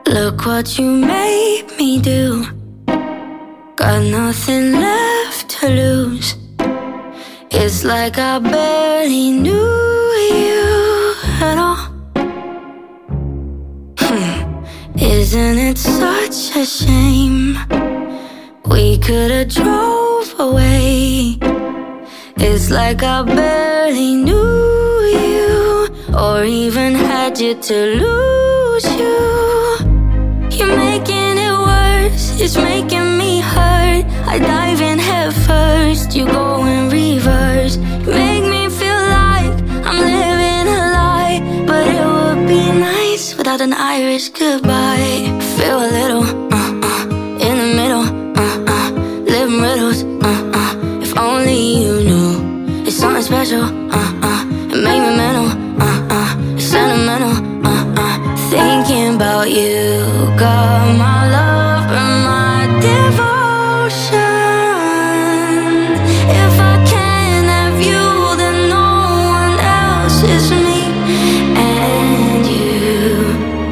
Look what you made me do. Got nothing left to lose. It's like I barely knew you at all. Isn't it such a shame? We could've drove away. It's like I barely knew you, or even had you to lose you. You're making it worse, it's making me hurt. I dive in head first, you go in reverse. You make me feel like I'm living a lie, but it would be nice without an Irish goodbye. Feel a little, in the middle, living riddles, if only you knew. It's something special, it made me mental, it's sentimental, thinking about you. Got my love